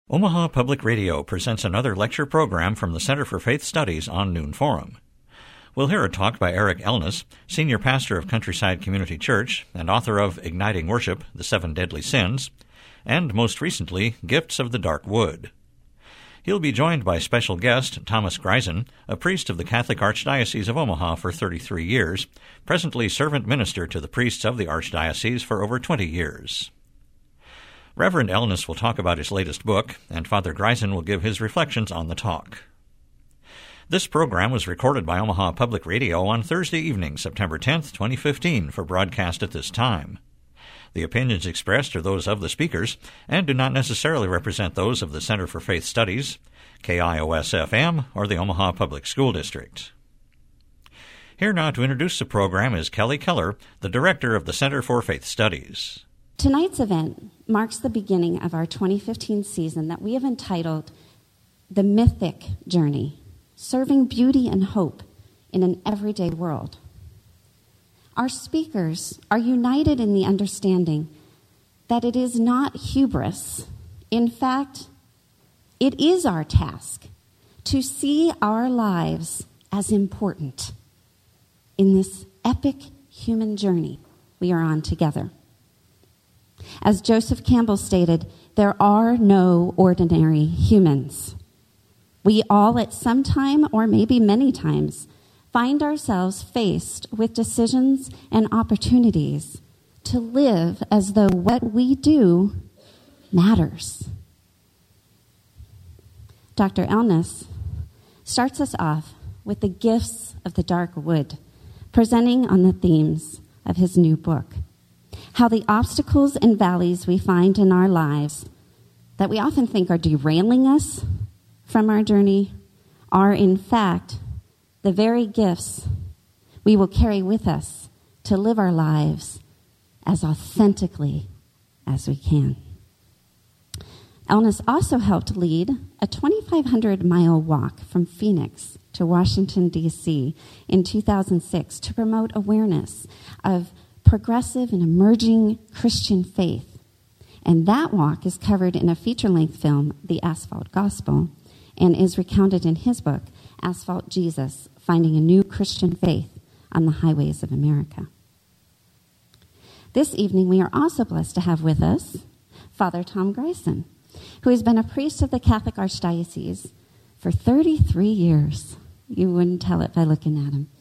Omaha Public Radio presents another lecture program from the Center for Faith Studies on Noon Forum. We'll hear a talk by Eric Elnes, Senior Pastor of Countryside Community Church and author of Igniting Worship, The Seven Deadly Sins, and most recently, Gifts of the Dark Wood. He'll be joined by special guest Thomas Greisen, a priest of the Catholic Archdiocese of Omaha for 33 years, presently servant minister to the priests of the Archdiocese for over 20 years. Reverend Elnes will talk about his latest book, and Father Greisen will give his reflections on the talk. This program was recorded by Omaha Public Radio on Thursday evening, September 10th, 2015, for broadcast at this time. The opinions expressed are those of the speakers and do not necessarily represent those of the Center for Faith Studies, KIOS-FM, or the Omaha Public School District. Here now to introduce the program is Kelly Keller, the director of the Center for Faith Studies. Tonight's event marks the beginning of our 2015 season that we have entitled The Mythic Journey, Serving Beauty and Hope in an Everyday World. Our speakers are united in the understanding that it is not hubris. In fact, it is our task to see our lives as important in this epic human journey we are on together. As Joseph Campbell stated, there are no ordinary humans. We all at some time, or maybe many times, find ourselves faced with decisions and opportunities to live as though what we do matters. Dr. Elnes starts us off with the gifts of the dark wood, presenting on the themes of his new book. How the obstacles and valleys we find in our lives that we often think are derailing us from our journey are, in fact, the very gifts we will carry with us to live our lives as authentically as we can. Elnes also helped lead a 2,500-mile walk from Phoenix to Washington, D.C. in 2006 to promote awareness of progressive and emerging Christian faith. And that walk is covered in a feature-length film, The Asphalt Gospel, and is recounted in his book, Asphalt Jesus, Finding a New Christian Faith on the Highways of America. This evening, we are also blessed to have with us Father Tom Greisen, who has been a priest of the Catholic Archdiocese for 33 years. You wouldn't tell it by looking at him.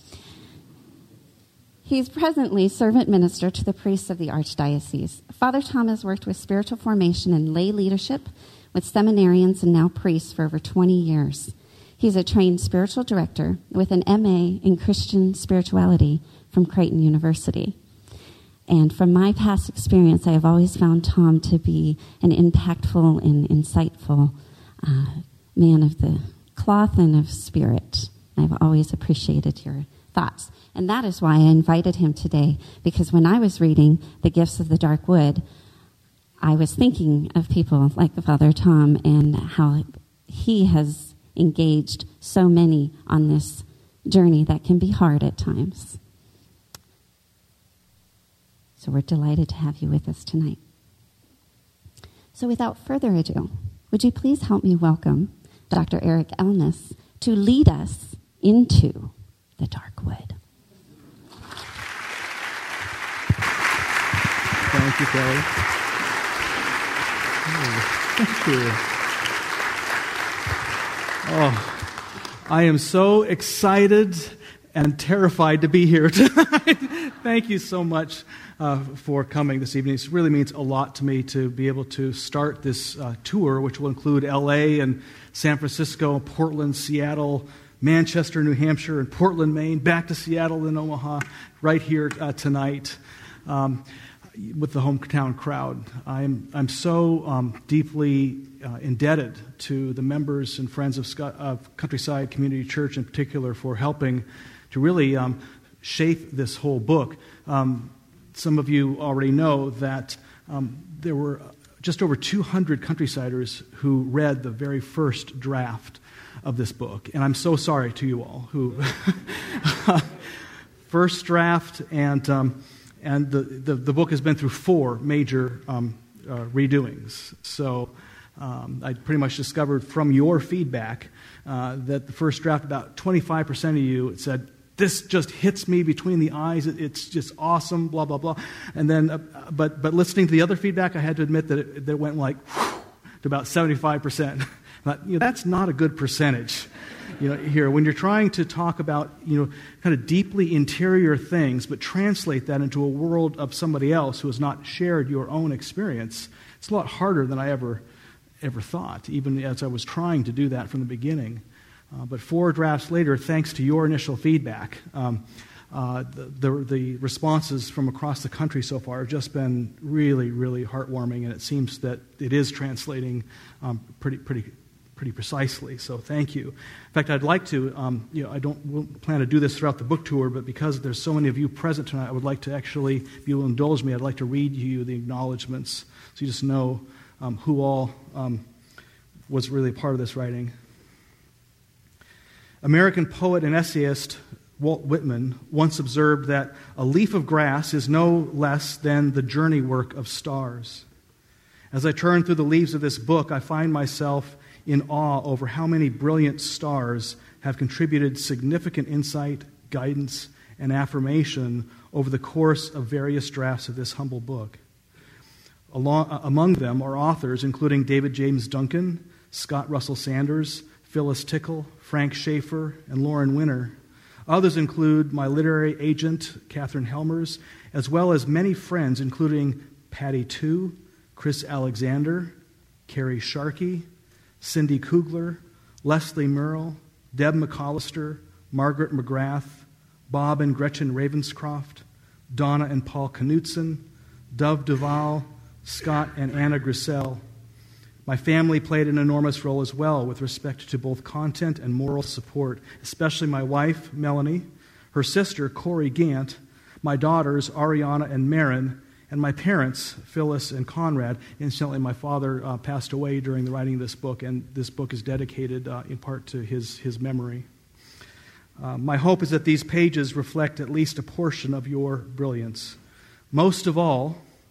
He is presently servant minister to the priests of the Archdiocese. Father Tom has worked with spiritual formation and lay leadership with seminarians and now priests for over 20 years. He's a trained spiritual director with an MA in Christian spirituality from Creighton University. And from my past experience, I have always found Tom to be an impactful and insightful man of the cloth and of spirit. I've always appreciated your thoughts. And that is why I invited him today, because when I was reading The Gifts of the Dark Wood, I was thinking of people like Father Tom and how he has engaged so many on this journey that can be hard at times. So we're delighted to have you with us tonight. So without further ado, would you please help me welcome Dr. Eric Elnes to lead us into the dark wood. Thank you, Kelly. Thank you. Oh, I am so excited and terrified to be here tonight. Thank you so much for coming this evening. It really means a lot to me to be able to start this tour, which will include L.A. and San Francisco, Portland, Seattle, Manchester, New Hampshire, and Portland, Maine, back to Seattle and Omaha, right here tonight with the hometown crowd. I'm so deeply indebted to the members and friends of Countryside Community Church in particular for helping to really shape this whole book. Some of you already know that there were just over 200 Countrysiders who read the very first draft of this book. And I'm so sorry to you all who first draft, and the book has been through 4 major redoings. So I pretty much discovered from your feedback that the first draft, about 25% of you said, "This just hits me between the eyes. It's just awesome." Blah blah blah. And then, but listening to the other feedback, I had to admit that it went like to about 75%. That's not a good percentage. Here, when you're trying to talk about, kind of deeply interior things, but translate that into a world of somebody else who has not shared your own experience, it's a lot harder than I ever thought, even as I was trying to do that from the beginning. But 4 drafts later, thanks to your initial feedback, the responses from across the country so far have just been really, really heartwarming, and it seems that it is translating pretty precisely. So thank you. In fact, I'd like to, I won't plan to do this throughout the book tour, but because there's so many of you present tonight, I would like to actually, if you will indulge me, I'd like to read you the acknowledgments so you just know who all was really a part of this writing. American poet and essayist Walt Whitman once observed that a leaf of grass is no less than the journey work of stars. As I turn through the leaves of this book, I find myself in awe over how many brilliant stars have contributed significant insight, guidance, and affirmation over the course of various drafts of this humble book. Among them are authors including David James Duncan, Scott Russell Sanders, Phyllis Tickle, Frank Schaeffer, and Lauren Winner. Others include my literary agent, Catherine Helmers, as well as many friends, including Patty Tu, Chris Alexander, Carrie Sharkey, Cindy Kugler, Leslie Merle, Deb McCollister, Margaret McGrath, Bob and Gretchen Ravenscroft, Donna and Paul Knutson, Dove Duval, Scott and Anna Grissel. My family played an enormous role as well with respect to both content and moral support, especially my wife, Melanie, her sister, Corey Gant, my daughters, Ariana and Marin, and my parents, Phyllis and Conrad. Incidentally, my father passed away during the writing of this book, and this book is dedicated in part to his memory. My hope is that these pages reflect at least a portion of your brilliance. Most of all,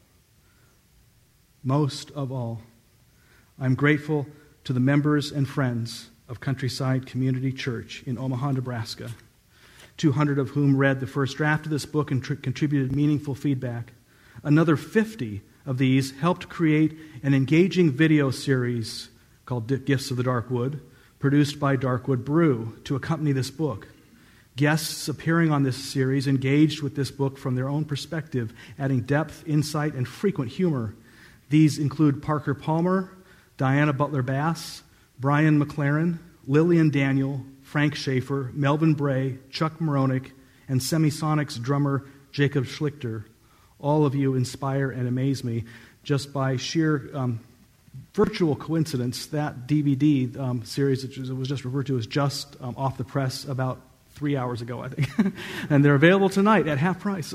I'm grateful to the members and friends of Countryside Community Church in Omaha, Nebraska, 200 of whom read the first draft of this book and contributed meaningful feedback. Another 50 of these helped create an engaging video series called Gifts of the Darkwood, produced by Darkwood Brew to accompany this book. Guests appearing on this series engaged with this book from their own perspective, adding depth, insight, and frequent humor. These include Parker Palmer, Diana Butler Bass, Brian McLaren, Lillian Daniel, Frank Schaeffer, Melvin Bray, Chuck Moronic, and Semisonics drummer Jacob Schlichter. All of you inspire and amaze me. Just by sheer virtual coincidence, that DVD series that was just referred to was just off the press about 3 hours ago, I think. And they're available tonight at half price.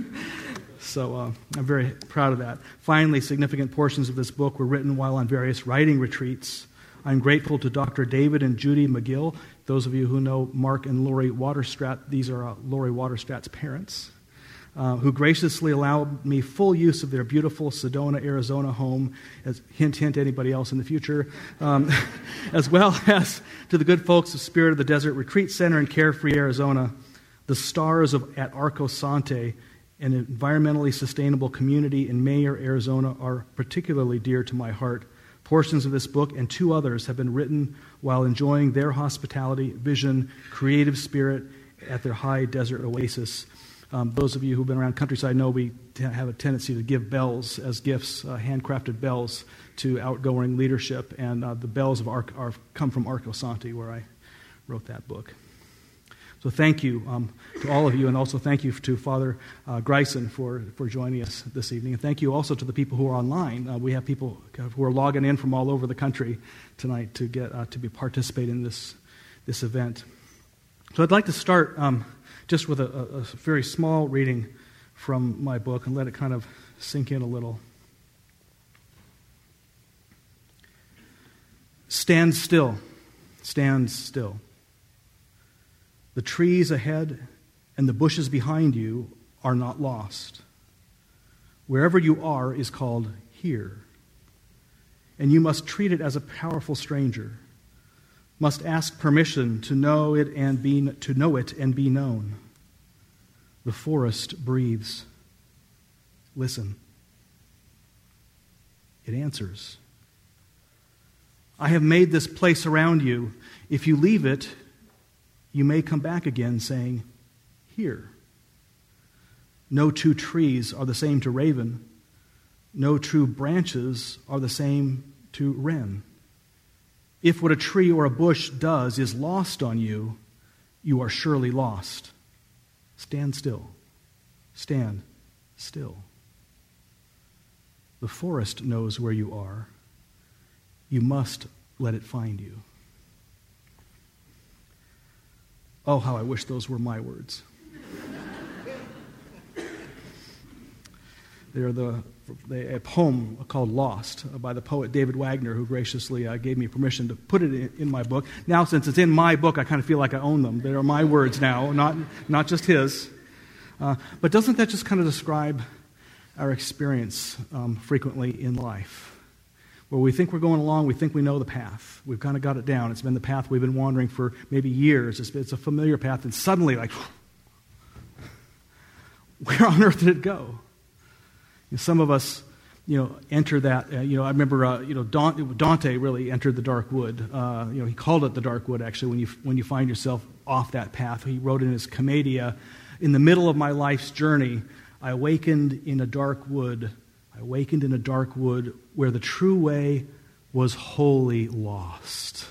So I'm very proud of that. Finally, significant portions of this book were written while on various writing retreats. I'm grateful to Dr. David and Judy McGill. Those of you who know Mark and Lori Waterstrat, these are Lori Waterstrat's parents, who graciously allowed me full use of their beautiful Sedona, Arizona home, as hint, anybody else in the future, as well as to the good folks of Spirit of the Desert Retreat Center in Carefree, Arizona, the stars at Arco Sante, an environmentally sustainable community in Mayer, Arizona, are particularly dear to my heart. Portions of this book and 2 others have been written while enjoying their hospitality, vision, creative spirit at their high desert oasis. Those of you who've been around Countryside know we have a tendency to give bells as gifts, handcrafted bells to outgoing leadership, and the bells come from Arco Sante, where I wrote that book. So thank you to all of you, and also thank you to Father Greisen for joining us this evening. And thank you also to the people who are online. We have people who are logging in from all over the country tonight to get to be participate in this event. So I'd like to start just with a very small reading from my book and let it kind of sink in a little. Stand still. Stand still. The trees ahead and the bushes behind you are not lost. Wherever you are is called here. and you must treat it as a powerful stranger, must ask permission to know it and be known. The forest breathes. Listen. It answers. I have made this place around you. If you leave it, you may come back again saying, here. No two trees are the same to raven. No true branches are the same to wren. If what a tree or a bush does is lost on you, you are surely lost. Stand still. Stand still. The forest knows where you are. You must let it find you. Oh, how I wish those were my words. They're a poem called Lost by the poet David Wagner, who graciously gave me permission to put it in my book. Now, since it's in my book, I kind of feel like I own them. They are my words now, not just his. But doesn't that just kind of describe our experience frequently in life? Where we think we're going along, we think we know the path. We've kind of got it down. It's been the path we've been wandering for maybe years. It's a familiar path, and suddenly, like, where on earth did it go? Some of us, enter that. I remember, Dante really entered the dark wood. He called it the dark wood. Actually, when you find yourself off that path, he wrote in his Commedia, "In the middle of my life's journey, I awakened in a dark wood. I awakened in a dark wood where the true way was wholly lost."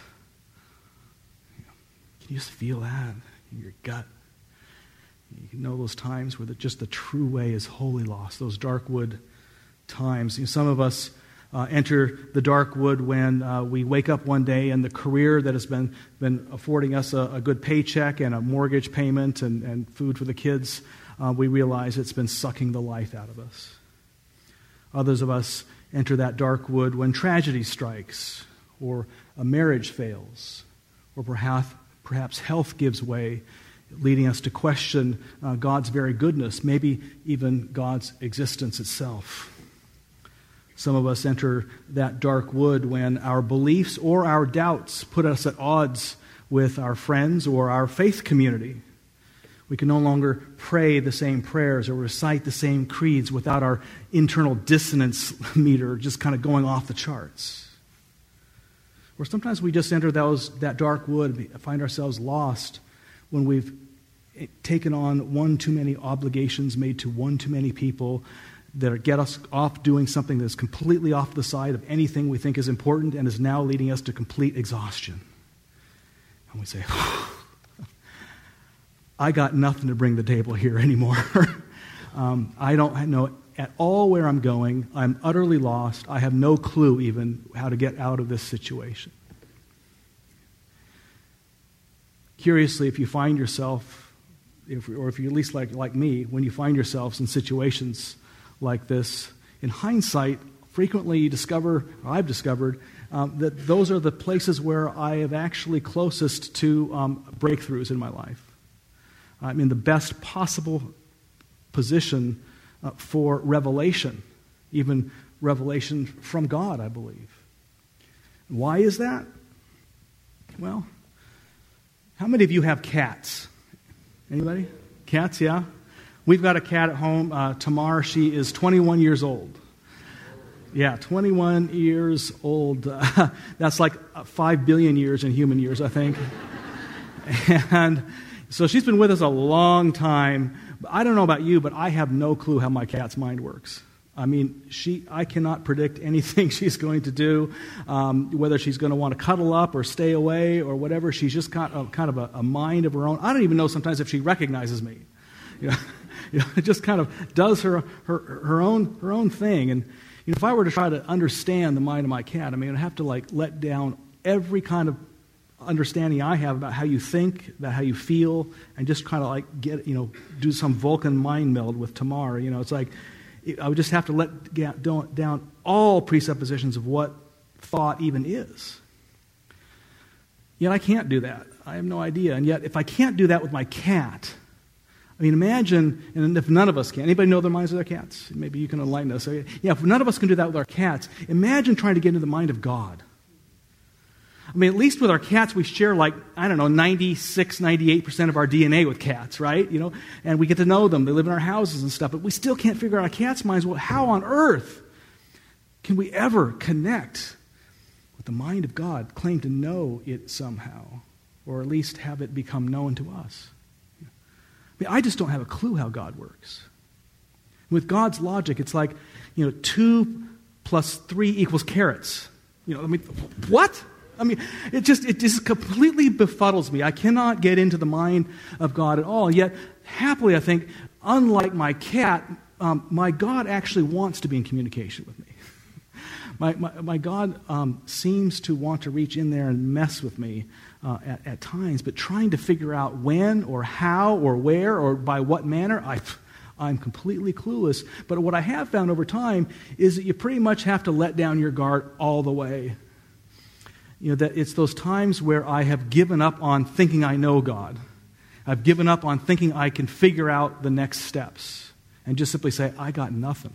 Can you just feel that in your gut? You know those times where just the true way is wholly lost, those dark wood times. Some of us enter the dark wood when we wake up one day and the career that has been affording us a good paycheck and a mortgage payment and food for the kids, we realize it's been sucking the life out of us. Others of us enter that dark wood when tragedy strikes, or a marriage fails, or perhaps health gives way, leading us to question God's very goodness, maybe even God's existence itself. Some of us enter that dark wood when our beliefs or our doubts put us at odds with our friends or our faith community. We can no longer pray the same prayers or recite the same creeds without our internal dissonance meter just kind of going off the charts. Or sometimes we just enter that dark wood, find ourselves lost when we've taken on one too many obligations made to one too many people that get us off doing something that's completely off the side of anything we think is important and is now leading us to complete exhaustion. And we say, I got nothing to bring to the table here anymore. I don't know at all where I'm going. I'm utterly lost. I have no clue even how to get out of this situation. Curiously, if you find yourself, or if you're at least like me, when you find yourselves in situations like this, in hindsight, frequently I've discovered that those are the places where I have actually closest to breakthroughs in my life. I'm in the best possible position for revelation, even revelation from God, I believe. Why is that? Well, how many of you have cats? Anybody? Cats, yeah? We've got a cat at home, Tamar. She is 21 years old. Yeah, 21 years old. That's like 5 billion years in human years, I think. And so she's been with us a long time. I don't know about you, but I have no clue how my cat's mind works. I mean, I cannot predict anything she's going to do, whether she's going to want to cuddle up or stay away or whatever. She's just got kind of a mind of her own. I don't even know sometimes if she recognizes me. It just kind of does her own thing. And if I were to try to understand the mind of my cat, I'd have to let down every kind of understanding I have about how you think, about how you feel, and just kind of do some Vulcan mind meld with Tamar. It's like I would just have to let down all presuppositions of what thought even is. Yet I can't do that. I have no idea. And yet if I can't do that with my cat, I mean, imagine, and if none of us can, anybody know their minds of their cats? Maybe you can enlighten us. So, yeah, if none of us can do that with our cats, imagine trying to get into the mind of God. I mean, at least with our cats, we share 96, 98% of our DNA with cats, right? And we get to know them. They live in our houses and stuff, but we still can't figure out our cats' minds. Well, how on earth can we ever connect with the mind of God, claim to know it somehow, or at least have it become known to us? I mean, I just don't have a clue how God works. With God's logic, it's like, 2 plus 3 equals carrots. What? I mean, it just completely befuddles me. I cannot get into the mind of God at all. Yet, happily, I think, unlike my cat, my God actually wants to be in communication with me. My God seems to want to reach in there and mess with me at times, but trying to figure out when or how or where or by what manner, I'm completely clueless. But what I have found over time is that you pretty much have to let down your guard all the way. That it's those times where I have given up on thinking I know God. I've given up on thinking I can figure out the next steps and just simply say, I got nothing.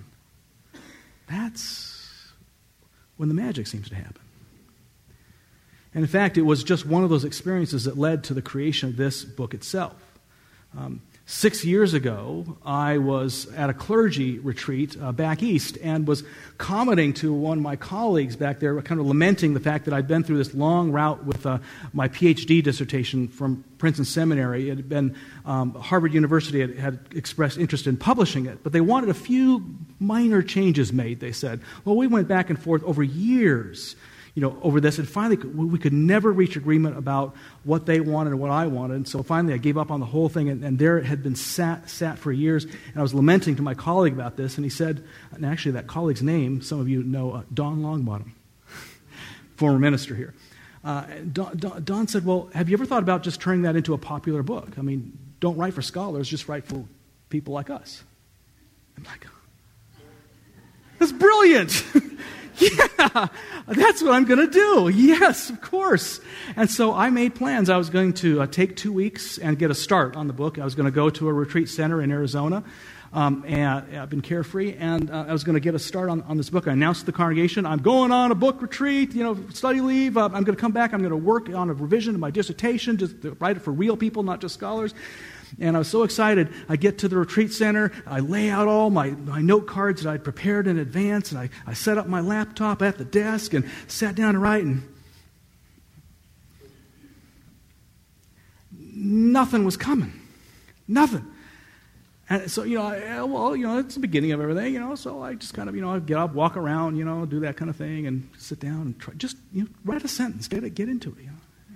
That's when the magic seems to happen. And in fact, it was just one of those experiences that led to the creation of this book itself. 6 years ago, I was at a clergy retreat back east and was commenting to one of my colleagues back there, kind of lamenting the fact that I'd been through this long route with my PhD dissertation from Princeton Seminary. It had been Harvard University had expressed interest in publishing it, but they wanted a few minor changes made, they said. Well, we went back and forth over years over this, and finally we could never reach agreement about what they wanted and what I wanted, and so finally I gave up on the whole thing, and there it had been sat for years, and I was lamenting to my colleague about this, and he said, and actually that colleague's name, some of you know, Don Longbottom, former minister here. Don said, well, have you ever thought about just turning that into a popular book? I mean, don't write for scholars, just write for people like us. I'm like, that's brilliant! Yeah, that's what I'm going to do. Yes, of course. And so I made plans. I was going to take 2 weeks and get a start on the book. I was going to go to a retreat center in Arizona, and I've been carefree, and I was going to get a start on this book. I announced to the congregation, I'm going on a book retreat, study leave. I'm going to come back. I'm going to work on a revision of my dissertation, just to write it for real people, not just scholars. And I was so excited. I get to the retreat center. I lay out all my note cards that I'd prepared in advance, and I set up my laptop at the desk and sat down to write, and nothing was coming. Nothing. And so, it's the beginning of everything, so I just kind of, I get up, walk around, do that kind of thing, and sit down and try, just, write a sentence, get into it,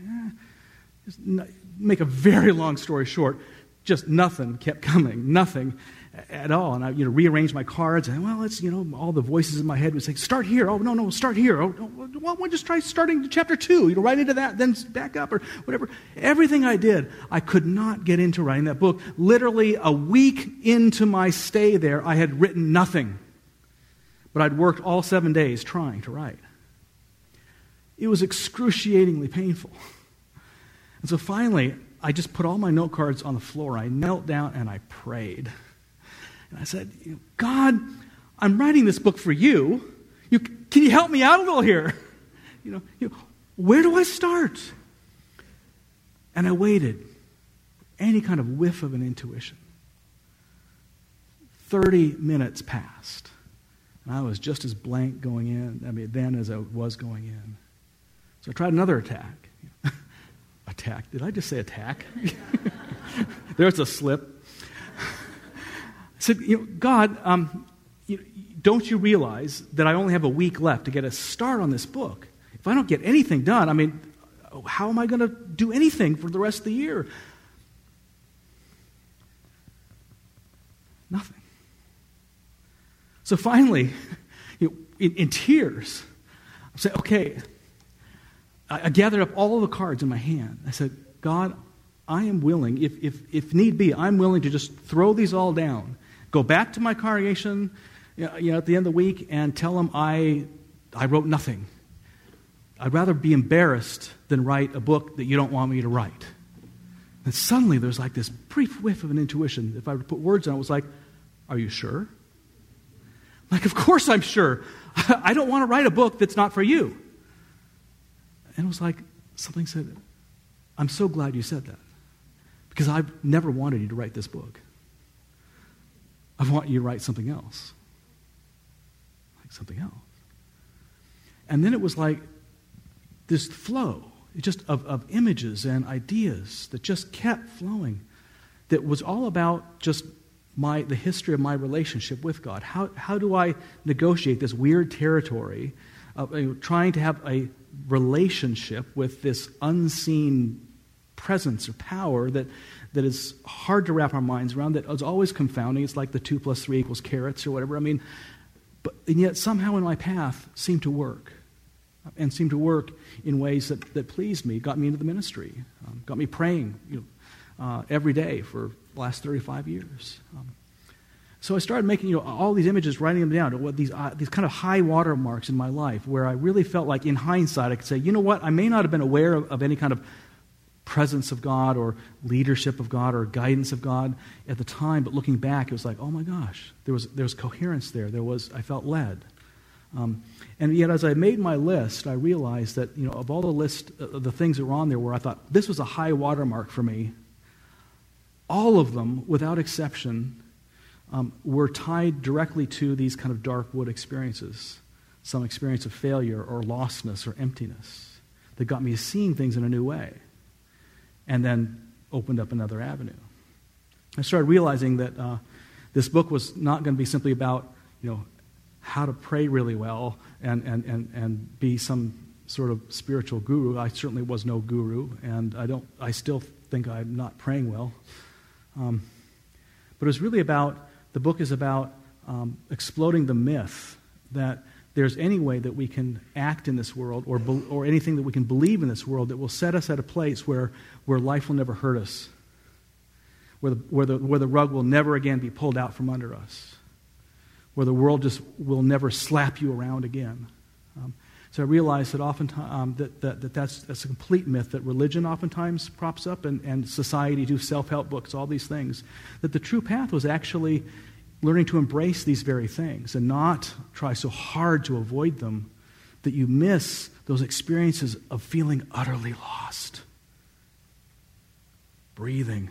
make a very long story short, just nothing kept coming, nothing at all. And I, rearranged my cards, and it's, all the voices in my head would say, start here. Oh, no, start here. Oh, why don't just try starting chapter 2, right into that, then back up or whatever. Everything I did, I could not get into writing that book. Literally a week into my stay there, I had written nothing. But I'd worked all 7 days trying to write. It was excruciatingly painful. And so finally, I just put all my note cards on the floor. I knelt down and I prayed. And I said, God, I'm writing this book for you. Can you help me out a little here? Where do I start? And I waited. Any kind of whiff of an intuition. 30 minutes passed. And I was just as blank going in, then as I was going in. So I tried another attack. Attack. Did I just say attack? There's a slip. I said, God, don't you realize that I only have a week left to get a start on this book? If I don't get anything done, how am I going to do anything for the rest of the year? Nothing. So finally, in tears, I said, okay. I gathered up all of the cards in my hand. I said, God, I am willing, if need be, I'm willing to just throw these all down, go back to my congregation at the end of the week and tell them I wrote nothing. I'd rather be embarrassed than write a book that you don't want me to write. And suddenly there's like this brief whiff of an intuition. If I would put words on it, it was like, are you sure? Like, of course I'm sure. I don't want to write a book that's not for you. And it was like, something said, I'm so glad you said that. Because I've never wanted you to write this book. I want you to write something else. Like something else. And then it was like this flow, just of images and ideas that just kept flowing, that was all about just the history of my relationship with God. How do I negotiate this weird territory of trying to have a relationship with this unseen presence or power that is hard to wrap our minds around, that is always confounding. It's like the 2 + 3 = carrots or whatever. And yet somehow in my path seemed to work. And seemed to work in ways that pleased me, got me into the ministry, got me praying every day for the last 35 years. So I started making all these images, writing them down, these kind of high water marks in my life, where I really felt like in hindsight I could say, you know what, I may not have been aware of any kind of presence of God or leadership of God or guidance of God at the time, but looking back it was like, oh my gosh, there was coherence there. I felt led. And yet, as I made my list, I realized that, of all the list of the things that were on there where I thought this was a high watermark for me, all of them, without exception, were tied directly to these kind of dark wood experiences, some experience of failure or lostness or emptiness that got me seeing things in a new way, and then opened up another avenue. I started realizing that this book was not going to be simply about, how to pray really well and be some sort of spiritual guru. I certainly was no guru, and I still think I'm not praying well. But it's really the book is about exploding the myth that there's any way that we can act in this world or anything that we can believe in this world that will set us at a place where life will never hurt us, where the rug will never again be pulled out from under us, where the world just will never slap you around again. So I realized that oftentimes that's a complete myth, that religion oftentimes props up and society do self-help books, all these things. That the true path was actually learning to embrace these very things and not try so hard to avoid them that you miss those experiences of feeling utterly lost. Breathing.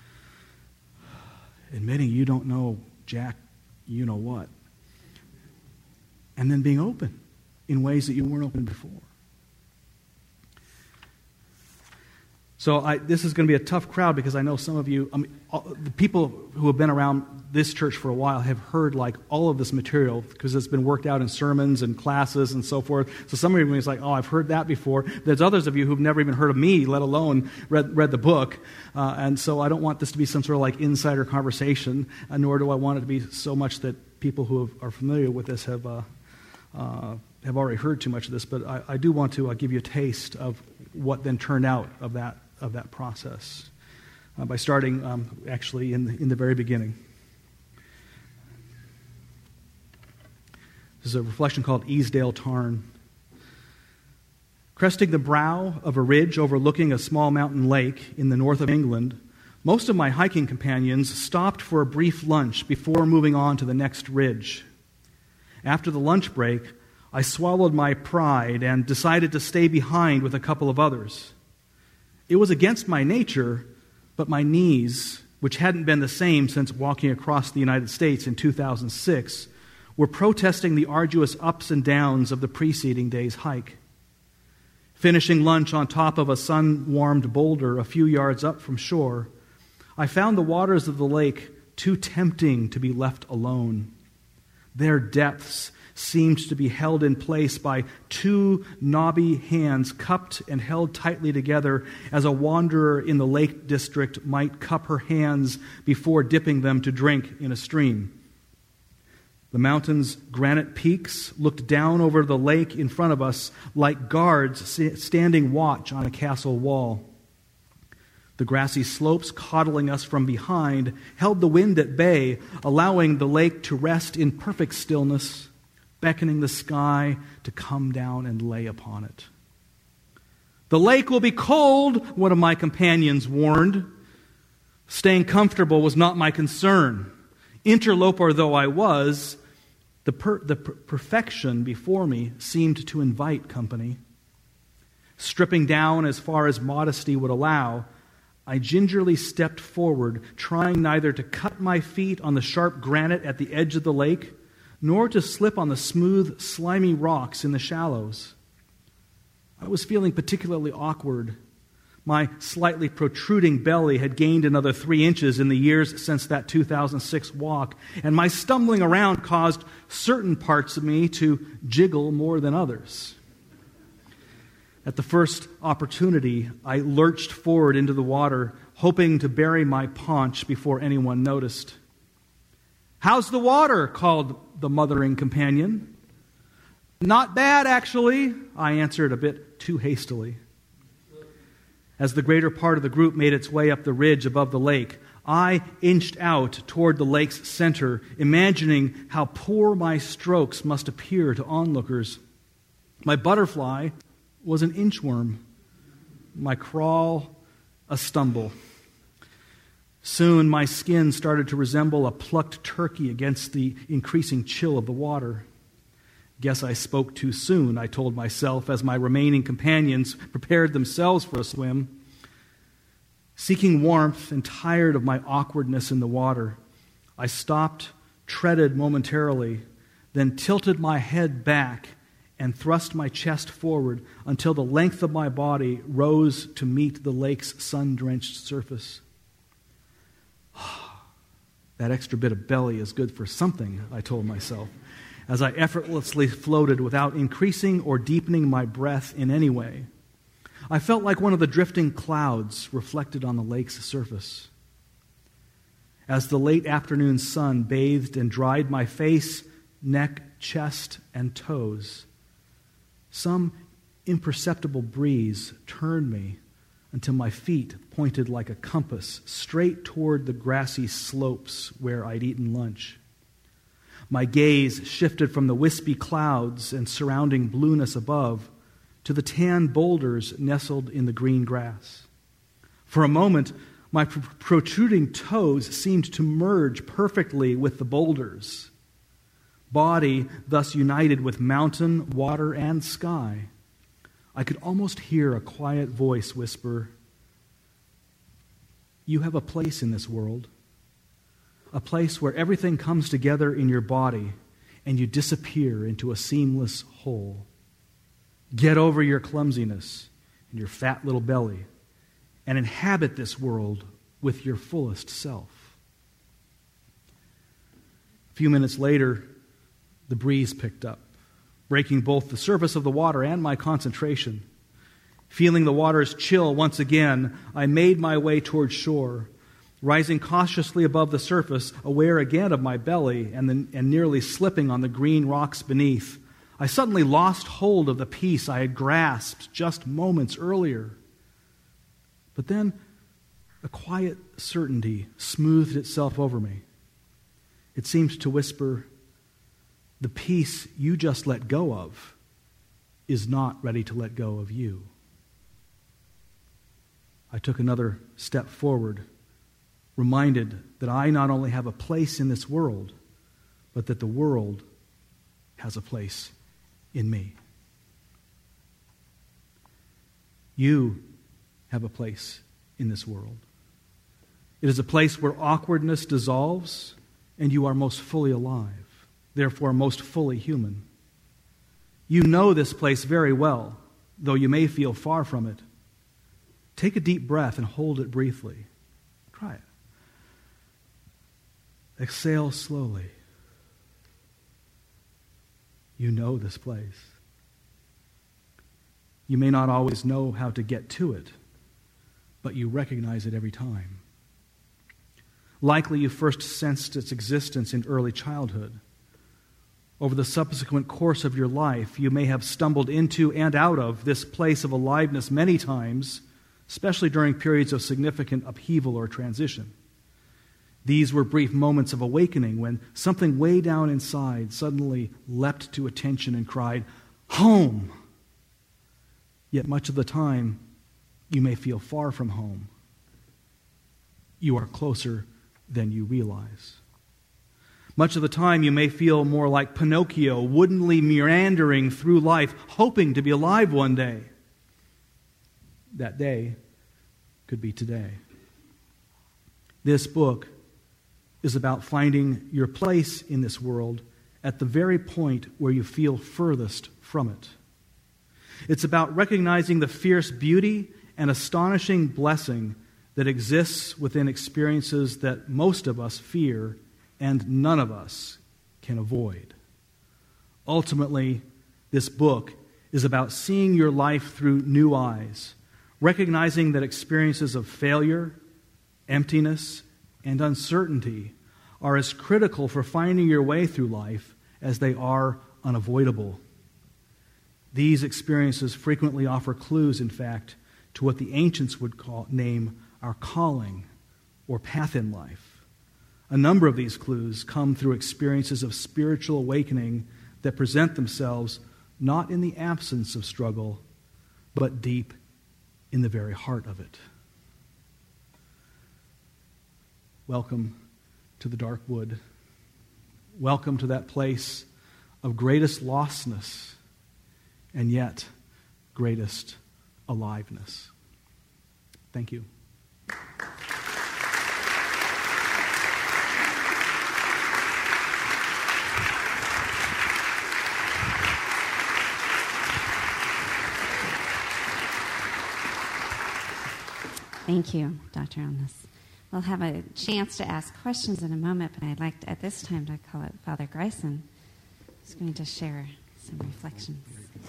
Admitting you don't know jack you know what. And then being open in ways that you weren't open before. So this is going to be a tough crowd because I know some of you, the people who have been around this church for a while have heard like all of this material because it's been worked out in sermons and classes and so forth. So some of you are like, oh, I've heard that before. There's others of you who've never even heard of me, let alone read the book. And so I don't want this to be some sort of like insider conversation, nor do I want it to be so much that people who are familiar with this have already heard too much of this. But I do want to give you a taste of what then turned out of that process by starting actually in the very beginning. This is a reflection called Easdale Tarn. Cresting the brow of a ridge overlooking a small mountain lake in the north of England, most of my hiking companions stopped for a brief lunch before moving on to the next ridge. After the lunch break, I swallowed my pride and decided to stay behind with a couple of others. It was against my nature, but my knees, which hadn't been the same since walking across the United States in 2006, were protesting the arduous ups and downs of the preceding day's hike. Finishing lunch on top of a sun-warmed boulder a few yards up from shore, I found the waters of the lake too tempting to be left alone. Their depths seemed to be held in place by two knobby hands cupped and held tightly together as a wanderer in the Lake District might cup her hands before dipping them to drink in a stream. The mountain's granite peaks looked down over the lake in front of us like guards standing watch on a castle wall. The grassy slopes coddling us from behind held the wind at bay, allowing the lake to rest in perfect stillness, beckoning the sky to come down and lay upon it. "The lake will be cold," one of my companions warned, Staying comfortable was not my concern. Interloper though I was, the perfection before me seemed to invite company. Stripping down as far as modesty would allow, I gingerly stepped forward, trying neither to cut my feet on the sharp granite at the edge of the lake, nor to slip on the smooth, slimy rocks in the shallows. I was feeling particularly awkward. My slightly protruding belly had gained another 3 inches in the years since that 2006 walk, and my stumbling around caused certain parts of me to jiggle more than others. At the first opportunity, I lurched forward into the water, hoping to bury my paunch before anyone noticed. "How's the water?" called the mothering companion. "Not bad, actually," I answered a bit too hastily. As the greater part of the group made its way up the ridge above the lake, I inched out toward the lake's center, imagining how poor my strokes must appear to onlookers. My butterfly was an inchworm, my crawl a stumble. Soon my skin started to resemble a plucked turkey against the increasing chill of the water. Guess I spoke too soon, I told myself as my remaining companions prepared themselves for a swim. Seeking warmth and tired of my awkwardness in the water, I stopped, treaded momentarily, then tilted my head back and thrust my chest forward until the length of my body rose to meet the lake's sun-drenched surface. That extra bit of belly is good for something, I told myself, as I effortlessly floated without increasing or deepening my breath in any way. I felt like one of the drifting clouds reflected on the lake's surface. As the late afternoon sun bathed and dried my face, neck, chest, and toes, some imperceptible breeze turned me until my feet pointed like a compass straight toward the grassy slopes where I'd eaten lunch. My gaze shifted from the wispy clouds and surrounding blueness above to the tan boulders nestled in the green grass. For a moment, my protruding toes seemed to merge perfectly with the boulders. Body thus united with mountain, water, and sky. I could almost hear a quiet voice whisper, "You have a place in this world, a place where everything comes together in your body and you disappear into a seamless whole. Get over your clumsiness and your fat little belly and inhabit this world with your fullest self." A few minutes later, the breeze picked up, breaking both the surface of the water and my concentration. Feeling the water's chill once again, I made my way toward shore, rising cautiously above the surface, aware again of my belly and nearly slipping on the green rocks beneath. I suddenly lost hold of the piece I had grasped just moments earlier. But then a quiet certainty smoothed itself over me. It seemed to whisper, "The piece you just let go of is not ready to let go of you." I took another step forward, reminded that I not only have a place in this world, but that the world has a place in me. You have a place in this world. It is a place where awkwardness dissolves and you are most fully alive, therefore most fully human. You know this place very well, though you may feel far from it. Take a deep breath and hold it briefly. Try it. Exhale slowly. You know this place. You may not always know how to get to it, but you recognize it every time. Likely you first sensed its existence in early childhood. Over the subsequent course of your life, you may have stumbled into and out of this place of aliveness many times, especially during periods of significant upheaval or transition. These were brief moments of awakening when something way down inside suddenly leapt to attention and cried, "Home!" Yet much of the time, you may feel far from home. you are closer than you realize. Much of the time, you may feel more like Pinocchio, woodenly meandering through life, hoping to be alive one day. That day could be today. This book is about finding your place in this world at the very point where you feel furthest from it. It's about recognizing the fierce beauty and astonishing blessing that exists within experiences that most of us fear and none of us can avoid. Ultimately, this book is about seeing your life through new eyes, recognizing that experiences of failure, emptiness, and uncertainty are as critical for finding your way through life as they are unavoidable. These experiences frequently offer clues, in fact, to what the ancients would name our calling or path in life. A number of these clues come through experiences of spiritual awakening that present themselves not in the absence of struggle, but deep in the very heart of it. Welcome to the dark wood. Welcome to that place of greatest lostness and yet greatest aliveness. Thank you. Thank you, Dr. Elness. We'll have a chance to ask questions in a moment, but I'd like to, at this time to call it Father Greisen, who's going to share some reflections.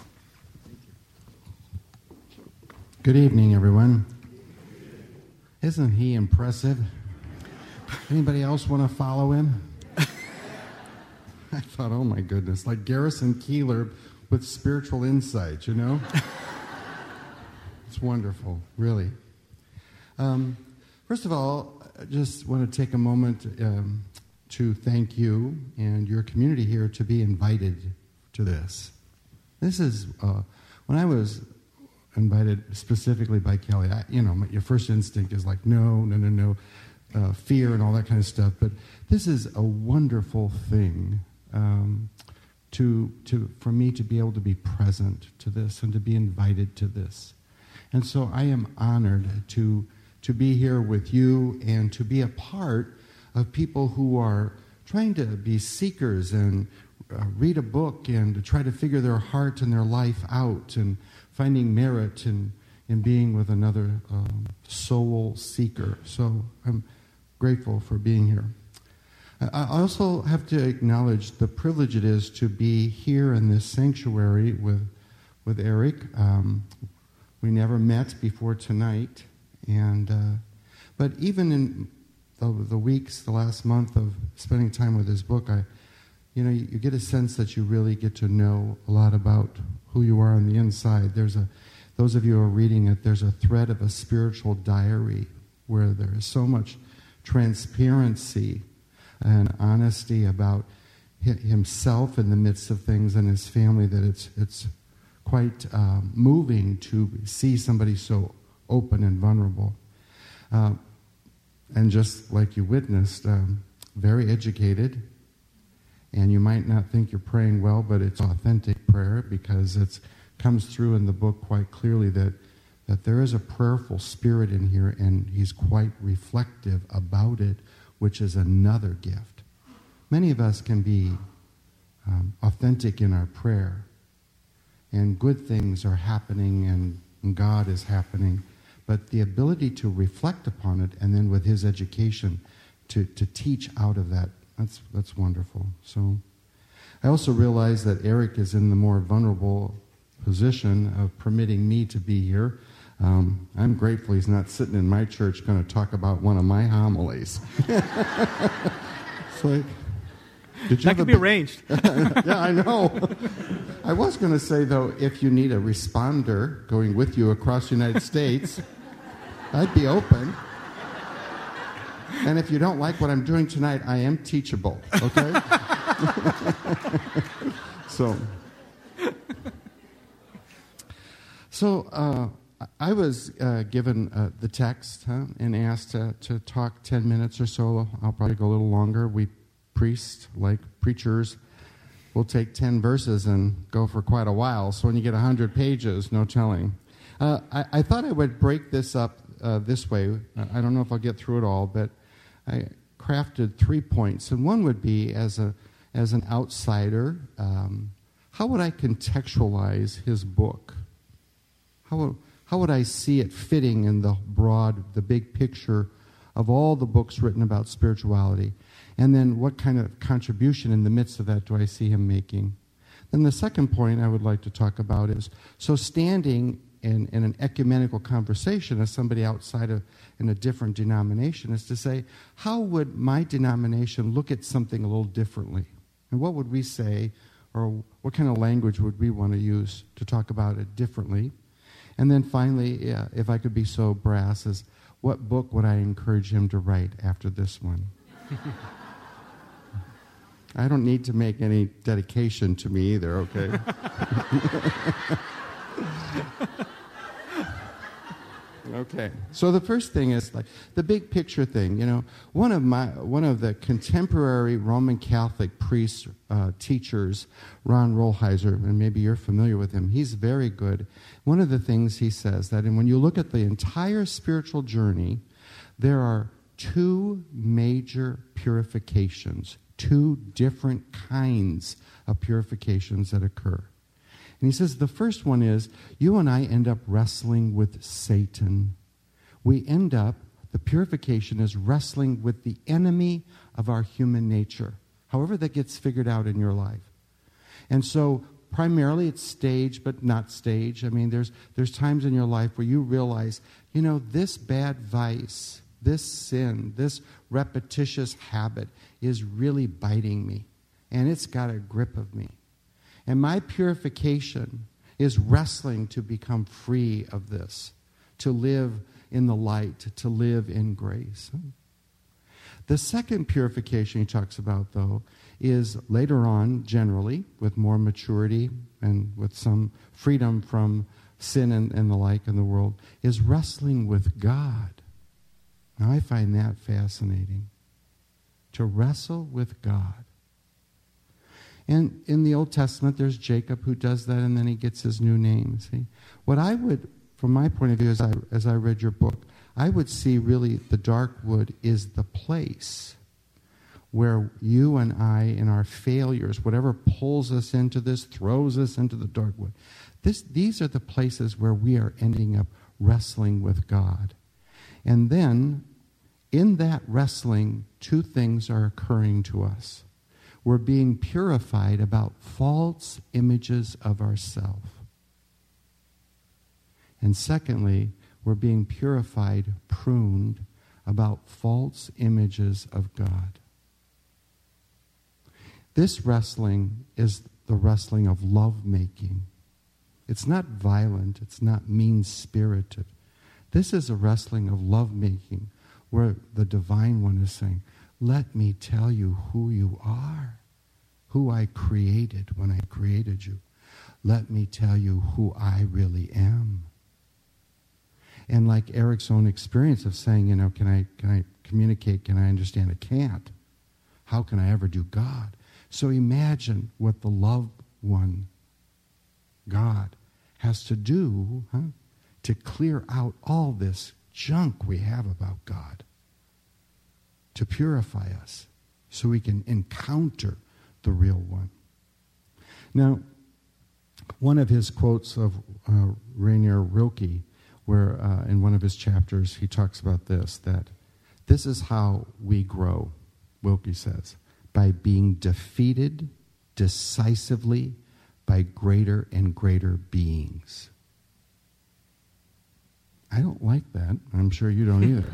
Good evening, everyone. Isn't he impressive? Anybody else want to follow him? I thought, oh my goodness, like Garrison Keillor with spiritual insight, you know? It's wonderful, really. First of all, I just want to take a moment to thank you and your community here to be invited to this. This is, when I was invited specifically by Kelly, your first instinct is like, no, fear and all that kind of stuff. But this is a wonderful thing for me to be able to be present to this and to be invited to this. And so I am honored to be here with you and to be a part of people who are trying to be seekers and read a book and to try to figure their heart and their life out and finding merit in being with another soul seeker. So I'm grateful for being here. I also have to acknowledge the privilege it is to be here in this sanctuary with Eric. We never met before tonight. But even in the weeks, the last month of spending time with his book, you get a sense that you really get to know a lot about who you are on the inside. Those of you who are reading it, there's a thread of a spiritual diary where there is so much transparency and honesty about himself in the midst of things and his family that it's quite moving to see somebody so open and vulnerable. And just like you witnessed, very educated. And you might not think you're praying well, but it's authentic prayer because it comes through in the book quite clearly that there is a prayerful spirit in here, and he's quite reflective about it, which is another gift. Many of us can be authentic in our prayer, and good things are happening, and God is happening. But the ability to reflect upon it, and then with his education, to teach out of that, that's wonderful. So I also realize that Eric is in the more vulnerable position of permitting me to be here. I'm grateful he's not sitting in my church going to talk about one of my homilies. It's like, that could be arranged. Yeah, I know. I was going to say, though, if you need a responder going with you across the United States, I'd be open. And if you don't like what I'm doing tonight, I am teachable, okay? So I was given the text and asked to talk 10 minutes or so. I'll probably go a little longer. We priests, like preachers, will take 10 verses and go for quite a while. So when you get 100 pages, no telling. I thought I would break this up this way. I don't know if I'll get through it all, but I crafted 3 points. And one would be, as an outsider, how would I contextualize his book? How would I see it fitting in the big picture of all the books written about spirituality? And then what kind of contribution in the midst of that do I see him making? Then the second point I would like to talk about is, so standing in an ecumenical conversation as somebody outside of in a different denomination is to say, how would my denomination look at something a little differently? And what would we say, or what kind of language would we want to use to talk about it differently? And then finally, if I could be so brass, is what book would I encourage him to write after this one? I don't need to make any dedication to me either, okay? Okay. So the first thing is like the big picture thing. You know, one of the contemporary Roman Catholic priest teachers, Ron Rolheiser, and maybe you're familiar with him. He's very good. One of the things he says that, and when you look at the entire spiritual journey, there are two major purifications, two different kinds of purifications that occur. And he says the first one is you and I end up wrestling with Satan. The purification is wrestling with the enemy of our human nature, however that gets figured out in your life. And so primarily it's stage, but not stage. I mean, there's times in your life where you realize, you know, this bad vice, this sin, this repetitious habit is really biting me, and it's got a grip of me. And my purification is wrestling to become free of this, to live in the light, to live in grace. The second purification he talks about, though, is later on, generally, with more maturity and with some freedom from sin and the like in the world, is wrestling with God. Now, I find that fascinating, to wrestle with God. And in the Old Testament, there's Jacob who does that, and then he gets his new name. See, what I would, from my point of view, as I read your book, I would see really the dark wood is the place where you and I, in our failures, whatever pulls us into this, throws us into the dark wood. These are the places where we are ending up wrestling with God. And then, in that wrestling, two things are occurring to us. We're being purified about false images of ourselves. And secondly, we're being purified, pruned about false images of God. This wrestling is the wrestling of love-making. It's not violent. It's not mean-spirited. This is a wrestling of love-making where the Divine One is saying, let me tell you who you are, who I created when I created you. Let me tell you who I really am. And like Eric's own experience of saying, you know, can I communicate? Can I understand? I can't. How can I ever do God? So imagine what the loved one, God, has to do to clear out all this junk we have about God, to purify us so we can encounter the real one. Now, one of his quotes of Rainier Rilke, where in one of his chapters he talks about this, that this is how we grow, Wilkie says, by being defeated decisively by greater and greater beings. I don't like that. I'm sure you don't either.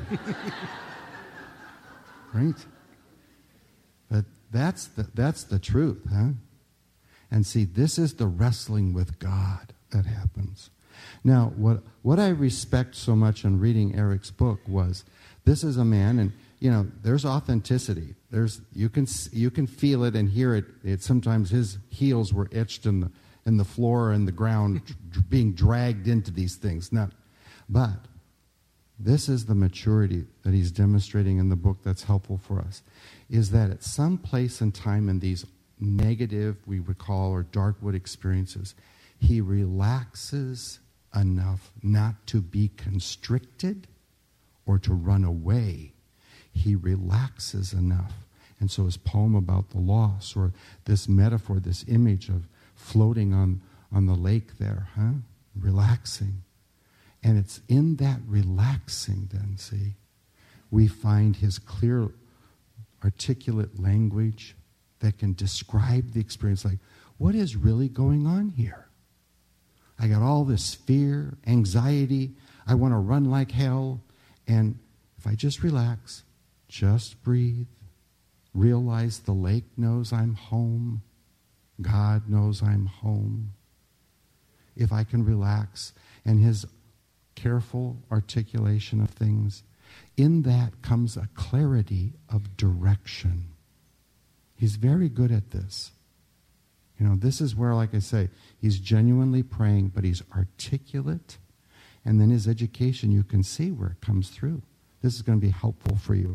Right? But that's the truth, huh? And see, this is the wrestling with God that happens. Now, what I respect so much in reading Eric's book was, this is a man, and you know, there's authenticity. You can feel it and hear it. Sometimes his heels were etched in the floor and the ground, being dragged into these things. But this is the maturity that he's demonstrating in the book that's helpful for us, is that at some place in time in these negative, we would call, or darkwood experiences, he relaxes enough not to be constricted or to run away. He relaxes enough. And so his poem about the loss, or this metaphor, this image of floating on the lake there, relaxing. And it's in that relaxing then, see, we find his clear, articulate language that can describe the experience, like, what is really going on here? I got all this fear, anxiety, I want to run like hell, and if I just relax, just breathe, realize the lake knows I'm home, God knows I'm home. If I can relax, and his careful articulation of things, in that comes a clarity of direction. He's very good at this. You know, this is where, like I say, he's genuinely praying, but he's articulate. And then his education, you can see where it comes through. This is going to be helpful for you.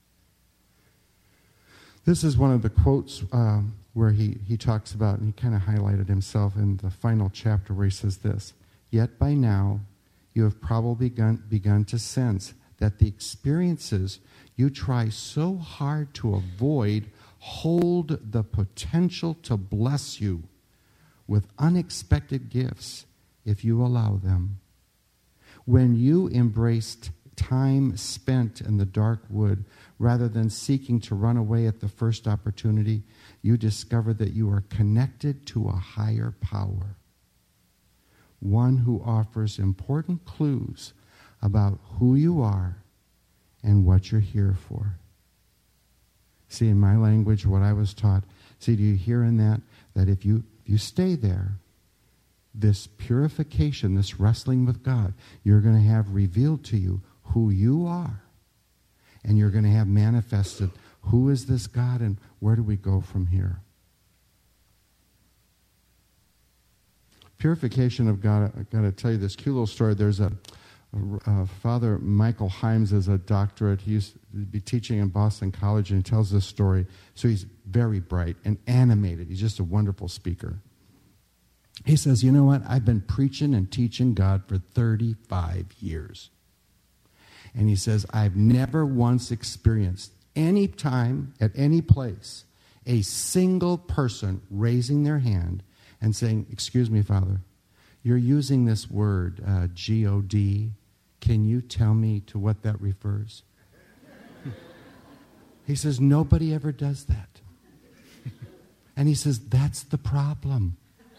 This is one of the quotes where he talks about, and he kind of highlighted himself in the final chapter where he says this: "Yet by now you have probably begun to sense that the experiences you try so hard to avoid hold the potential to bless you with unexpected gifts if you allow them. When you embraced time spent in the dark wood rather than seeking to run away at the first opportunity, you discover that you are connected to a higher power, one who offers important clues about who you are and what you're here for." See, in my language, what I was taught, see, do you hear in that if you stay there, this purification, this wrestling with God, you're going to have revealed to you who you are. And you're going to have manifested who is this God and where do we go from here. Purification of God, I've got to tell you this cute little story. There's a Father Michael Himes is a doctorate. He used to be teaching in Boston College, and he tells this story. So he's very bright and animated. He's just a wonderful speaker. He says, you know what? I've been preaching and teaching God for 35 years. And he says, I've never once experienced any time, at any place, a single person raising their hand and saying, "Excuse me, Father, you're using this word, G-O-D. Can you tell me to what that refers?" He says, nobody ever does that. And he says, that's the problem.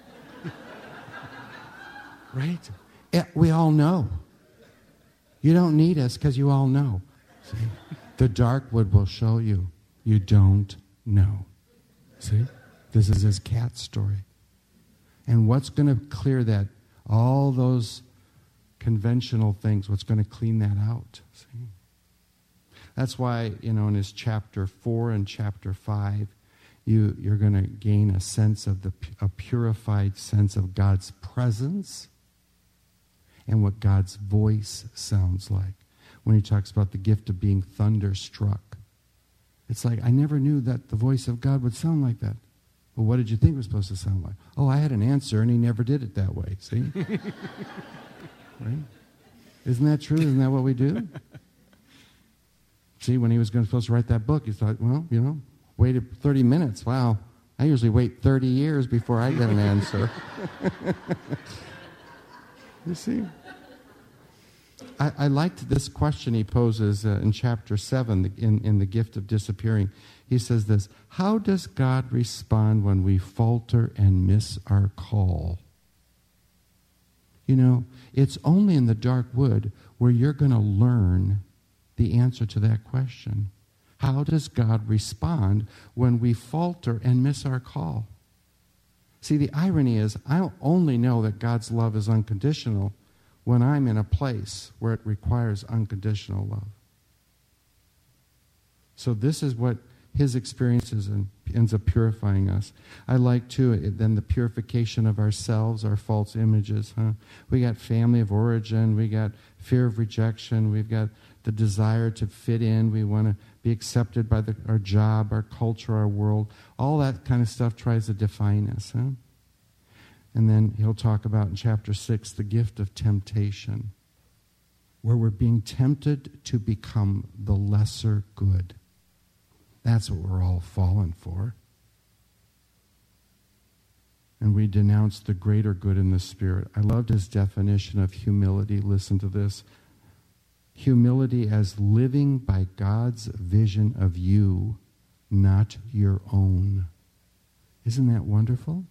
Right? We all know. You don't need us because you all know. See? The dark wood will show you. You don't know. See? This is his cat story. And what's going to clear that? All those conventional things, what's going to clean that out? See? That's why, in his chapter 4 and chapter 5, you're going to gain a sense of a purified sense of God's presence and what God's voice sounds like. When he talks about the gift of being thunderstruck. It's like, I never knew that the voice of God would sound like that. Well, what did you think it was supposed to sound like? Oh, I had an answer, and he never did it that way. See? Right? Isn't that true? Isn't that what we do? See, when he was supposed to write that book, he thought, well, waited 30 minutes. Wow, I usually wait 30 years before I get an answer. You see? I liked this question he poses in chapter 7, in The Gift of Disappearing. He says this: how does God respond when we falter and miss our call? It's only in the dark wood where you're going to learn the answer to that question. How does God respond when we falter and miss our call? See, the irony is, I only know that God's love is unconditional when I'm in a place where it requires unconditional love. So this is what his experiences and ends up purifying us. I like, too, then the purification of ourselves, our false images. We got family of origin. We got fear of rejection. We've got the desire to fit in. We want to be accepted by our job, our culture, our world. All that kind of stuff tries to define us. And then he'll talk about in chapter 6 the gift of temptation, where we're being tempted to become the lesser good. That's what we're all fallen for. And we denounce the greater good in the Spirit. I loved his definition of humility. Listen to this. Humility as living by God's vision of you, not your own. Isn't that wonderful?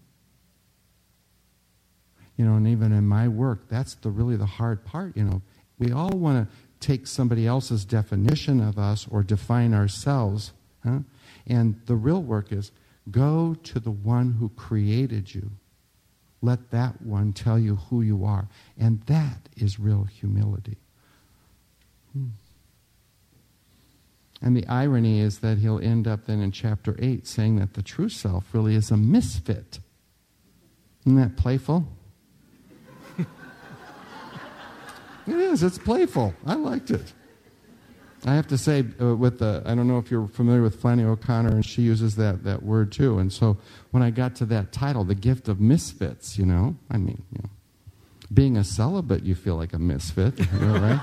And even in my work, that's really the hard part. We all want to take somebody else's definition of us or define ourselves. And the real work is go to the one who created you. Let that one tell you who you are. And that is real humility. And the irony is that he'll end up then in chapter 8 saying that the true self really is a misfit. Isn't that playful? It is. It's playful. I liked it. I have to say, I don't know if you're familiar with Flannery O'Connor, and she uses that word too. And so when I got to that title, The Gift of Misfits, being a celibate, you feel like a misfit, right?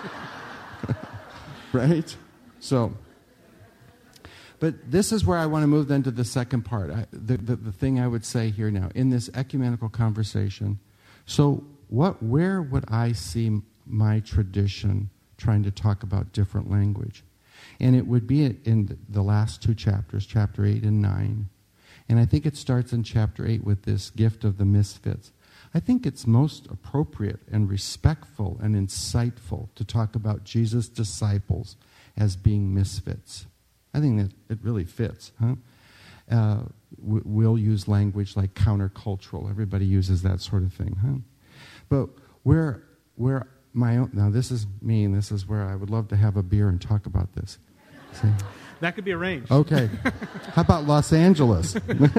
Right? So, but this is where I want to move then to the second part. The thing I would say here now, in this ecumenical conversation, so where would I see my tradition trying to talk about different language? And it would be in the last two chapters, chapter 8 and 9. And I think it starts in chapter 8 with this gift of the misfits. I think it's most appropriate and respectful and insightful to talk about Jesus' disciples as being misfits. I think that it really fits. We'll use language like countercultural. Everybody uses that sort of thing. But where my own, now this is me, and this is where I would love to have a beer and talk about this. See? That could be arranged. Okay. How about Los Angeles?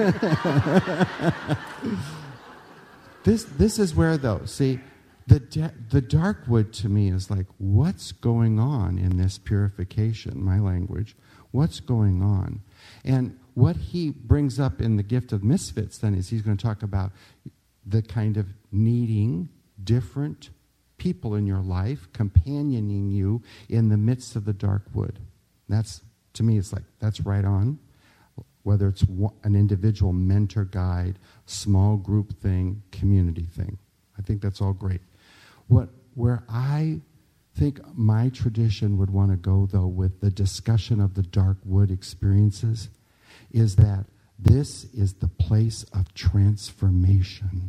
This is where, though, see, the dark wood to me is like, what's going on in this purification, my language? What's going on? And what he brings up in the gift of misfits then is he's going to talk about the kind of needing different people in your life, companioning you in the midst of the dark wood. That's, to me, it's like, that's right on. Whether it's an individual mentor guide, small group thing, community thing. I think that's all great. Where I think my tradition would want to go, though, with the discussion of the dark wood experiences, is that this is the place of transformation.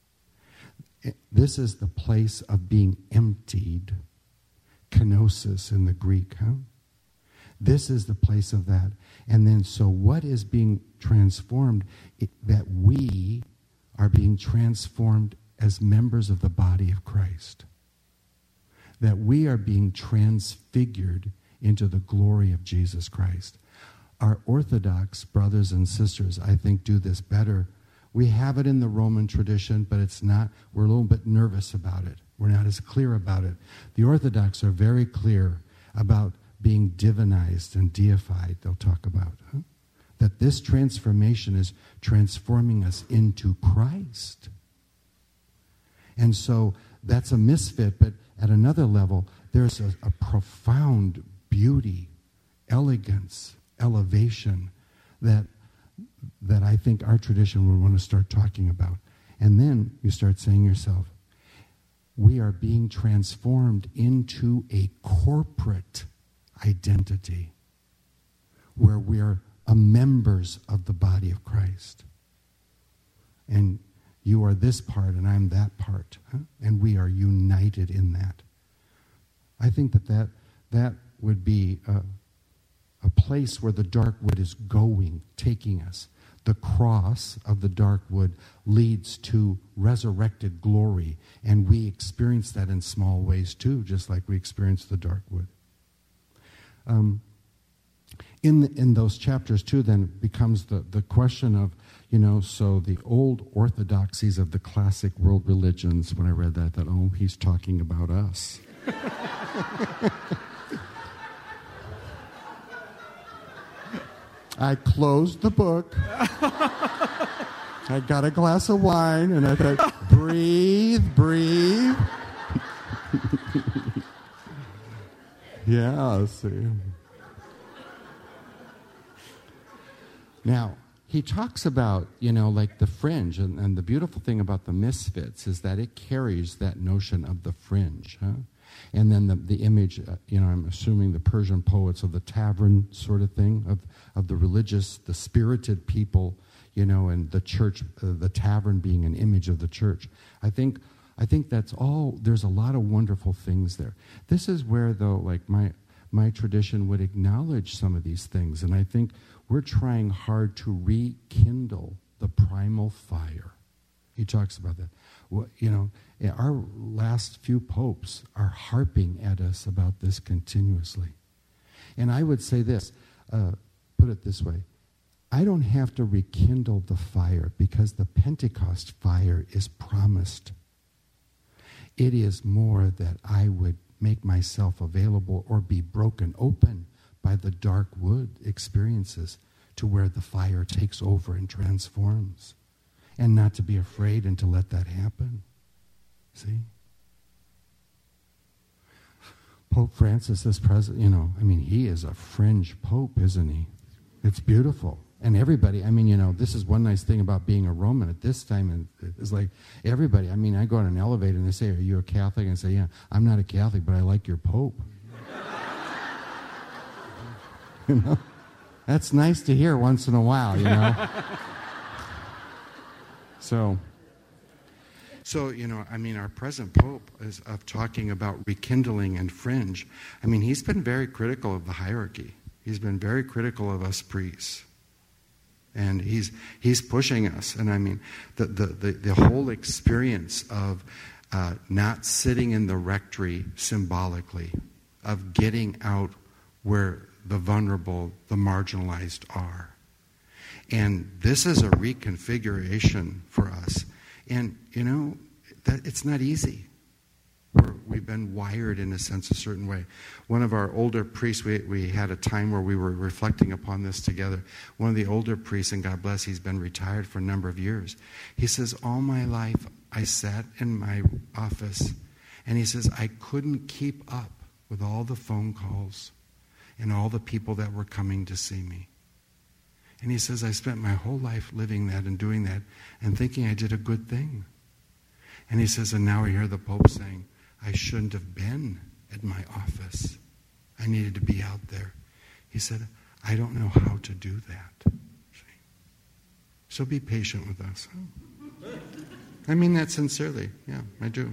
This is the place of being emptied. Kenosis in the Greek, This is the place of that. And then, so what is being transformed? That we are being transformed as members of the body of Christ. That we are being transfigured into the glory of Jesus Christ. Our Orthodox brothers and sisters, I think, do this better. We have it in the Roman tradition, but it's not, we're a little bit nervous about it. We're not as clear about it. The Orthodox are very clear about being divinized and deified, they'll talk about. That this transformation is transforming us into Christ. And so that's a misfit, but at another level, there's a profound beauty, elegance, elevation that I think our tradition would want to start talking about. And then you start saying to yourself, we are being transformed into a corporate identity where we are members of the body of Christ. And you are this part and I'm that part. And we are united in that. I think that would be a place where the dark wood is going, taking us. The cross of the dark wood leads to resurrected glory, and we experience that in small ways too, just like we experience the dark wood. in those chapters, too, then becomes the question of, so the old orthodoxies of the classic world religions, when I read that, I thought, oh, he's talking about us. I closed the book. I got a glass of wine, and I thought, breathe. Yeah, see. Now, he talks about, like the fringe, and the beautiful thing about the Misfits is that it carries that notion of the fringe, huh? And then the image, I'm assuming the Persian poets of the tavern sort of thing, of the religious, the spirited people, and the church, the tavern being an image of the church. I think that's all. There's a lot of wonderful things there. This is where, though, like my tradition would acknowledge some of these things, and I think we're trying hard to rekindle the primal fire. He talks about that. Well, our last few popes are harping at us about this continuously. And I would say this, put it this way, I don't have to rekindle the fire because the Pentecost fire is promised. It is more that I would make myself available or be broken open by the dark wood experiences to where the fire takes over and transforms. And not to be afraid and to let that happen. See? Pope Francis is present, he is a fringe pope, isn't he? It's beautiful. And everybody, this is one nice thing about being a Roman at this time, and it's like everybody, I go on an elevator and they say, are you a Catholic? And I say, yeah, I'm not a Catholic, but I like your pope. That's nice to hear once in a while, So, our present Pope is of talking about rekindling and fringe. He's been very critical of the hierarchy. He's been very critical of us priests. And he's pushing us. And the whole experience of not sitting in the rectory symbolically, of getting out where the vulnerable, the marginalized are. And this is a reconfiguration for us. And, that it's not easy. We've been wired, in a sense, a certain way. One of our older priests, we had a time where we were reflecting upon this together. One of the older priests, and God bless, he's been retired for a number of years. He says, all my life I sat in my office, and he says, I couldn't keep up with all the phone calls and all the people that were coming to see me. And he says, I spent my whole life living that and doing that and thinking I did a good thing. And he says, and now I hear the Pope saying, I shouldn't have been at my office. I needed to be out there. He said, I don't know how to do that. So be patient with us. I mean that sincerely. Yeah, I do.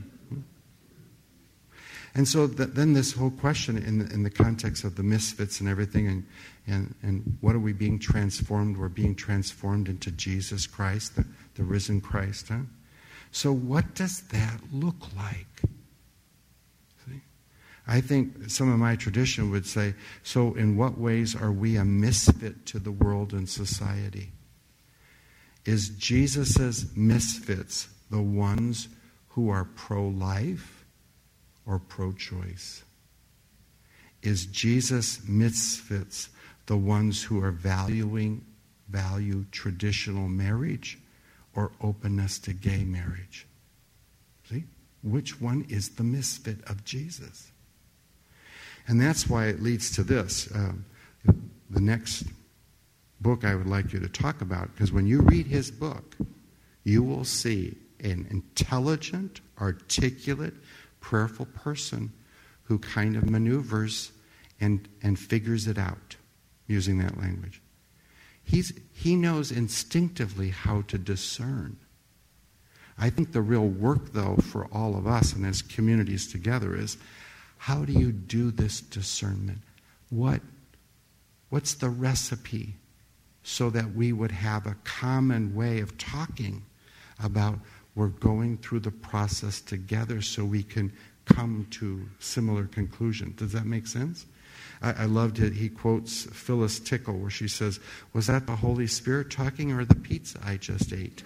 And so then this whole question in the context of the misfits and everything, and what are we being transformed? We're being transformed into Jesus Christ, the risen Christ. Huh? So what does that look like? See? I think some of my tradition would say, so in what ways are we a misfit to the world and society? Is Jesus' misfits the ones who are pro-life or pro-choice? Is Jesus' misfits the ones who are value traditional marriage or openness to gay marriage? See? Which one is the misfit of Jesus? And that's why it leads to this. The next book I would like you to talk about, because when you read his book, you will see an intelligent, articulate, prayerful person who kind of maneuvers and figures it out using that language. He knows instinctively how to discern. I think the real work, though, for all of us and as communities together is, how do you do this discernment? What's the recipe so that we would have a common way of talking about we're going through the process together so we can come to similar conclusions? Does that make sense? I loved it. He quotes Phyllis Tickle, where she says, "Was that the Holy Spirit talking or the pizza I just ate?"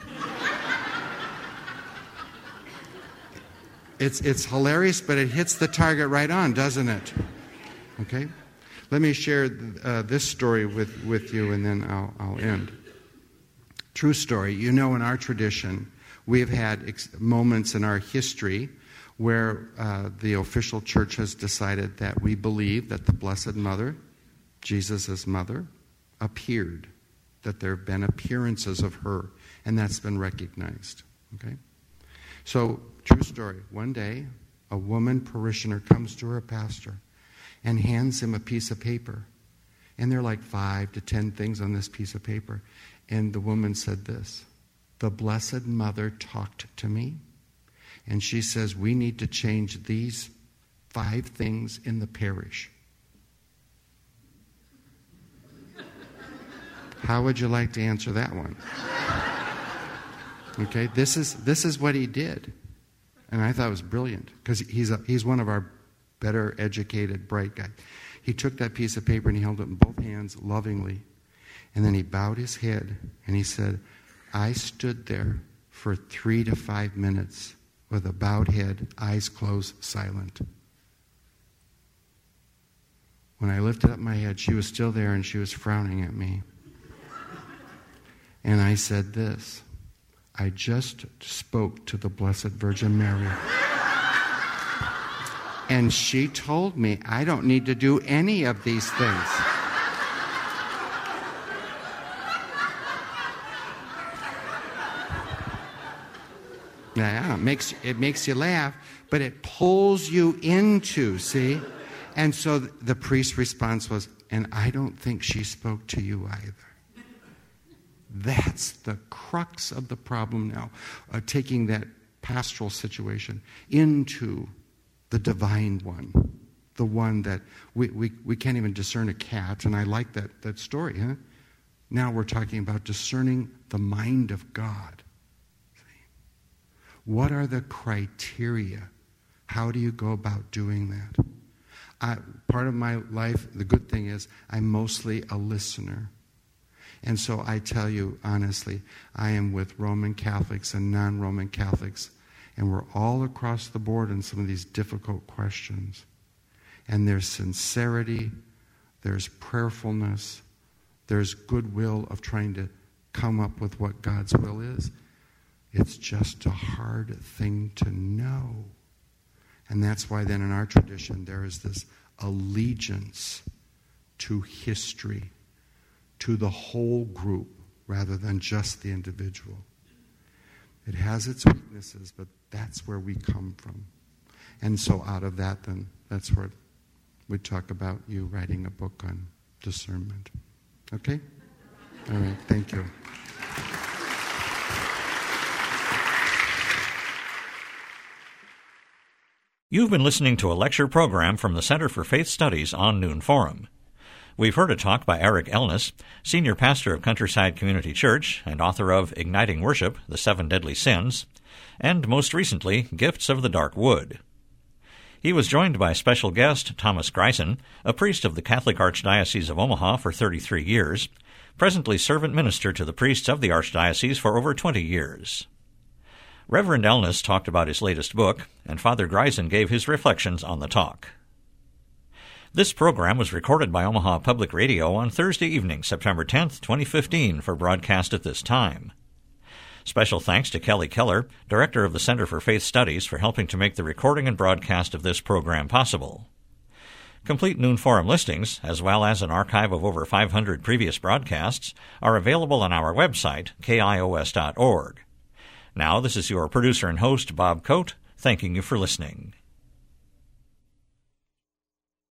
It's hilarious, but it hits the target right on, doesn't it? Okay? Let me share this story with you, and then I'll end. True story. You know, in our tradition, we have had moments in our history where the official church has decided that we believe that the Blessed Mother, Jesus' mother, appeared, that there have been appearances of her, and that's been recognized. Okay? So, true story. One day, a woman parishioner comes to her pastor and hands him a piece of paper. And there are like 5 to 10 things on this piece of paper. And the woman said this: "The Blessed Mother talked to me, and she says we need to change these 5 things in the parish." How would you like to answer that one? Okay, this is what he did. And I thought it was brilliant, because he's one of our better educated, bright guys. He took that piece of paper and he held it in both hands lovingly. And then he bowed his head and he said, "I stood there for 3 to 5 minutes with a bowed head, eyes closed, silent. When I lifted up my head, she was still there and she was frowning at me. And I said this: I just spoke to the Blessed Virgin Mary. And she told me I don't need to do any of these things." Yeah, it makes you laugh, but it pulls you into, see? And so the priest's response was, "And I don't think she spoke to you either." That's the crux of the problem now, taking that pastoral situation into the divine one, the one that we can't even discern a cat, and I like that story. Huh? Now we're talking about discerning the mind of God. See? What are the criteria? How do you go about doing that? Part of my life, the good thing is I'm mostly a listener. And so I tell you honestly, I am with Roman Catholics and non-Roman Catholics, and we're all across the board in some of these difficult questions. And there's sincerity, there's prayerfulness, there's goodwill of trying to come up with what God's will is. It's just a hard thing to know. And that's why then in our tradition there is this allegiance to history, to the whole group rather than just the individual. It has its weaknesses, but that's where we come from. And so out of that, then, that's where we talk about you writing a book on discernment. Okay? All right, thank you. You've been listening to a lecture program from the Center for Faith Studies on Noon Forum. We've heard a talk by Eric Elnes, senior pastor of Countryside Community Church and author of Igniting Worship, The 7 Deadly Sins, and most recently, Gifts of the Dark Wood. He was joined by special guest Thomas Greisen, a priest of the Catholic Archdiocese of Omaha for 33 years, presently servant minister to the priests of the Archdiocese for over 20 years. Reverend Elnes talked about his latest book, and Father Greisen gave his reflections on the talk. This program was recorded by Omaha Public Radio on Thursday evening, September 10th, 2015, for broadcast at this time. Special thanks to Kelly Keller, Director of the Center for Faith Studies, for helping to make the recording and broadcast of this program possible. Complete Noon Forum listings, as well as an archive of over 500 previous broadcasts, are available on our website, kios.org. Now, this is your producer and host, Bob Coate, thanking you for listening.